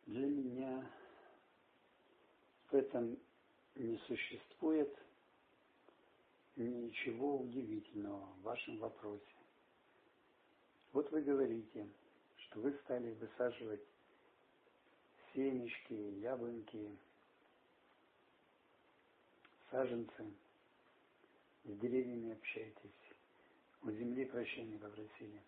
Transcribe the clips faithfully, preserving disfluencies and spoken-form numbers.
Для меня в этом не существует ничего удивительного в вашем вопросе. Вот вы говорите, что вы стали высаживать семечки, яблоньки, саженцы, с деревьями общаетесь, у земли прощения попросили.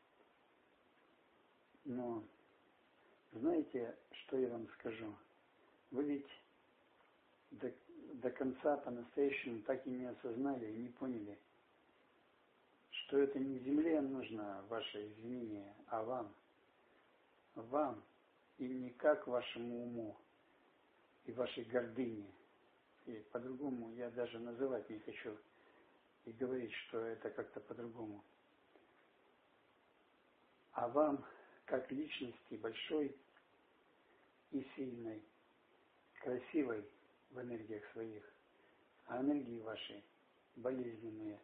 Но знаете, что я вам скажу? Вы ведь до, до конца по-настоящему так и не осознали и не поняли, что это не земле нужно ваше извинение, а вам. Вам и никак вашему уму и вашей гордыне. И по-другому я даже называть не хочу и говорить, что это как-то по-другому. А вам, как личности большой и сильной, красивой в энергиях своих, а энергии ваши болезненные.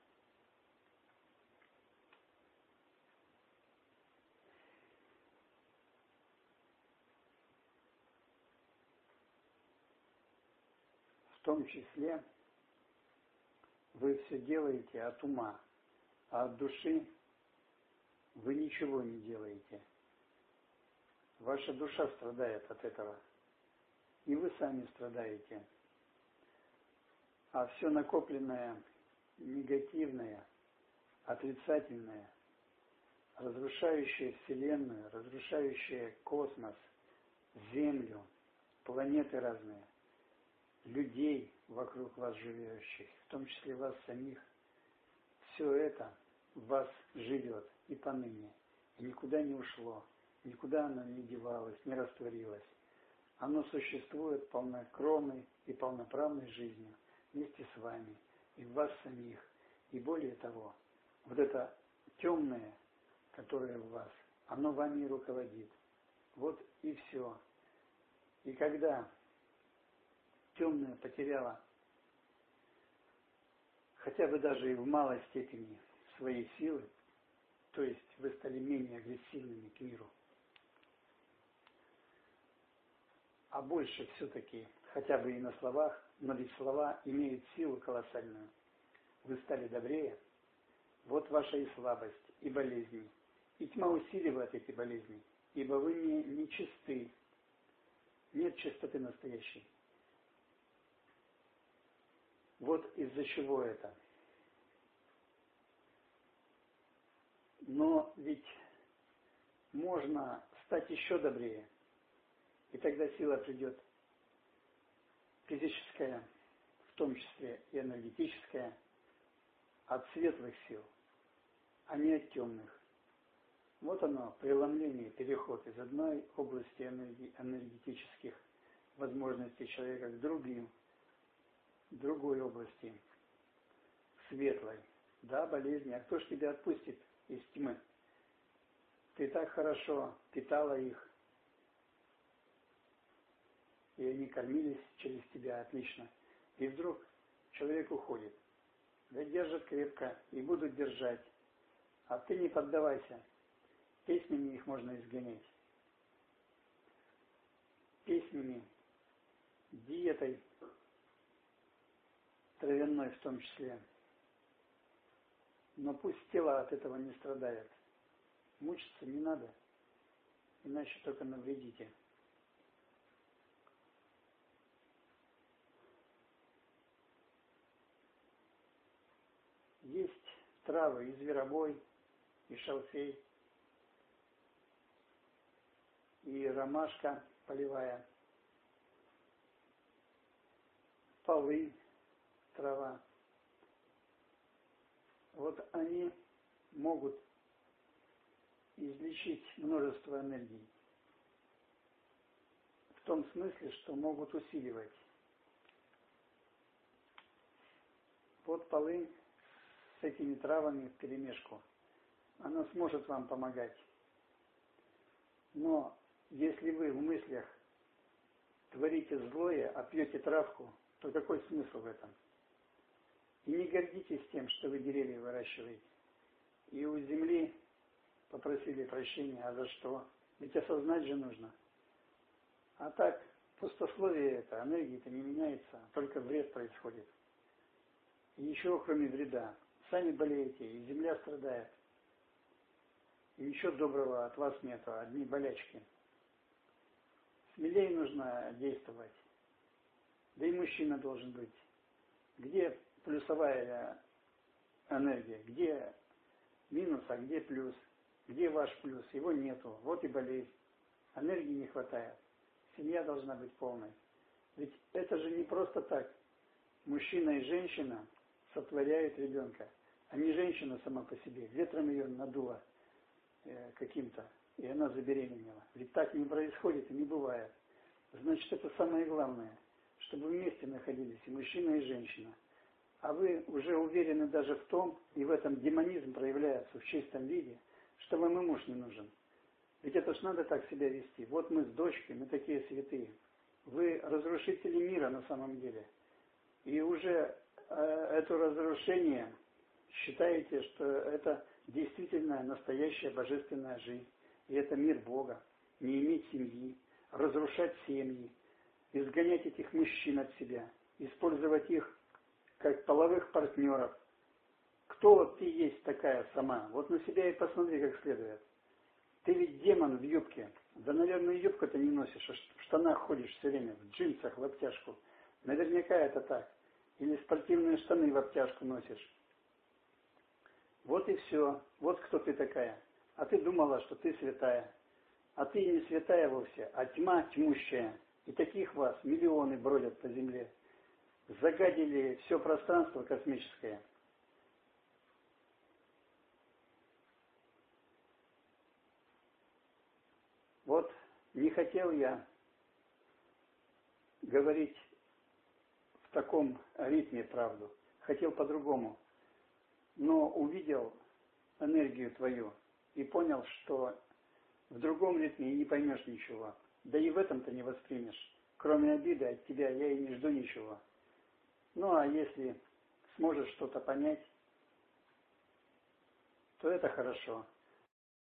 В том числе вы все делаете от ума, а от души вы ничего не делаете. Ваша душа страдает от этого. И вы сами страдаете. А все накопленное, негативное, отрицательное, разрушающее Вселенную, разрушающее космос, Землю, планеты разные, людей вокруг вас живущих, в том числе вас самих, все это в вас живет и поныне, и никуда не ушло, никуда оно не девалось, не растворилось. Оно существует полнокровной и полноправной жизнью вместе с вами и в вас самих. И более того, вот это темное, которое в вас, оно вами и руководит. Вот и все. И когда темное потеряло хотя бы даже и в малой степени свои силы, то есть вы стали менее агрессивными к миру, а больше все-таки, хотя бы и на словах, но ведь слова имеют силу колоссальную. Вы стали добрее, вот ваша и слабость, и болезни. И тьма усиливает эти болезни, ибо вы не, не чисты, нет чистоты настоящей. Вот из-за чего это. Но ведь можно стать еще добрее. И тогда сила придет физическая, в том числе и энергетическая, от светлых сил, а не от темных. Вот оно, преломление, переход из одной области энерги, энергетических возможностей человека к другим, другой области, светлой. Да, болезни. А кто ж тебя отпустит из тьмы? Ты так хорошо питала их, и они кормились через тебя отлично. И вдруг человек уходит. Да держат крепко и будут держать. А ты не поддавайся. Песнями их можно изгонять. Песнями, диетой, травяной в том числе. Но пусть тело от этого не страдает. Мучиться не надо, иначе только навредите. Есть травы и зверобой, и шалфей, и ромашка полевая, полынь, трава. Вот они могут излечить множество энергий. В том смысле, что могут усиливать. Вот полынь с этими травами вперемешку. Она сможет вам помогать. Но если вы в мыслях творите злое, а пьете травку, то какой смысл в этом? И не гордитесь тем, что вы деревья выращиваете. И у земли попросили прощения, а за что? Ведь осознать же нужно. А так, пустословие это, энергия-то не меняется, только вред происходит. И ничего кроме вреда. Сами болеете, и земля страдает. И ничего доброго от вас нету, одни болячки. Смелее нужно действовать. Да и мужчина должен быть. Где плюсовая энергия? Где минус, а где плюс? Где ваш плюс? Его нету. Вот и болезнь. Энергии не хватает. Семья должна быть полной. Ведь это же не просто так. Мужчина и женщина сотворяют ребенка, а не женщина сама по себе. Ветром ее надуло э, каким-то, и она забеременела. Ведь так не происходит и не бывает. Значит, это самое главное, чтобы вместе находились и мужчина, и женщина. А вы уже уверены даже в том, и в этом демонизм проявляется в чистом виде, что вам и муж не нужен. Ведь это ж надо так себя вести. Вот мы с дочкой, мы такие святые. Вы разрушители мира на самом деле. И уже э, это разрушение считаете, что это действительно настоящая божественная жизнь. И это мир Бога. Не иметь семьи, разрушать семьи, изгонять этих мужчин от себя, использовать их как половых партнеров. Кто вот ты есть такая сама? Вот на себя и посмотри как следует. Ты ведь демон в юбке. Да, наверное, юбку-то не носишь, а в штанах ходишь все время, в джинсах, в обтяжку. Наверняка это так. Или спортивные штаны в обтяжку носишь. Вот и все. Вот кто ты такая. А ты думала, что ты святая. А ты не святая вовсе, а тьма тьмущая. И таких вас миллионы бродят по земле. Загадили все пространство космическое. Вот не хотел я говорить в таком ритме правду. Хотел по-другому. Но увидел энергию твою и понял, что в другом ритме и не поймешь ничего. Да и в этом-то не воспримешь. Кроме обиды от тебя я и не жду ничего. Ну а если сможешь что-то понять, то это хорошо.